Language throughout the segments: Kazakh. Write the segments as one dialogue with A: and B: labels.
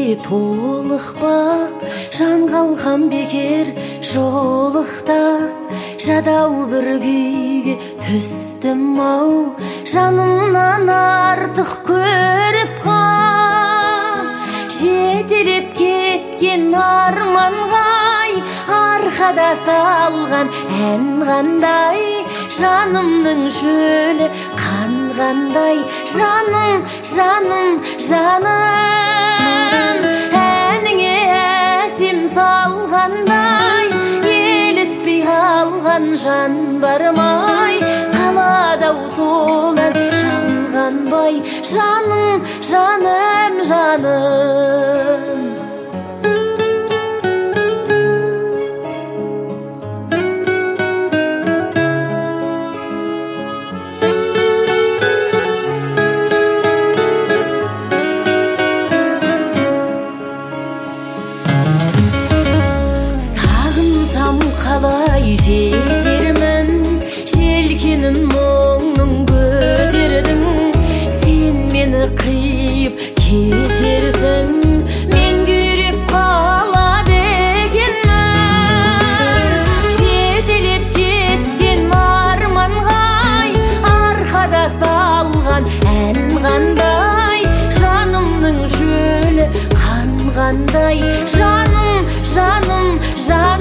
A: толықпақ, жан қалған бекер жолықтақ, жадау бір күйге түстім-ау, жанымнан артық көріп қам. Жетелеп кеткен арманғай, арқада салған ән қандай, жанымның шөлі қанғандай, жаным, жаным, жаным. Әніңе әсем салғандай, елітпей қалған жан бармай, қалады-ау сол ән жалғанбай, жаным, жаным, жаным. Қалай жетермін, желкенін мұңның көтердің, сен мені қиып кетерсің, мен күйреп қалады екенмін. Жетелеп кеткен арманғай, арқада салған ән қандай, жанымның шөлі қанғандай, жаным, жаным, жаным.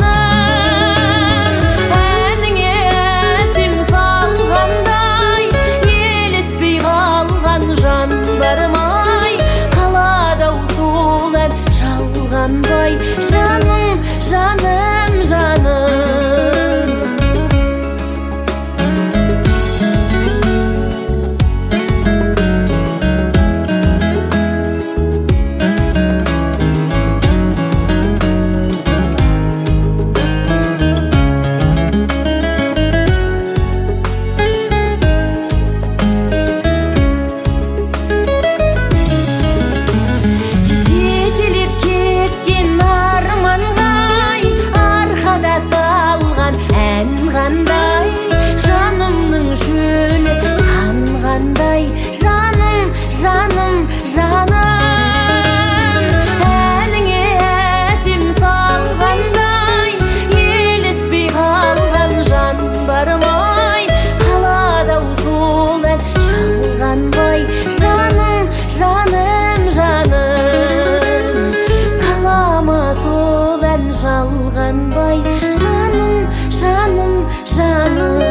A: Жаным, жаным, жаным. Жанымның шөлі қанғандай, жаным, жаным, жаным. Әніңе әсем салғандай, елітпей қалған жан бармай, қалады-ау сол ән жалғанбай, жаным, жаным, жаным. Қалама сол ән жалғанбай, жаным, жаным, жаным.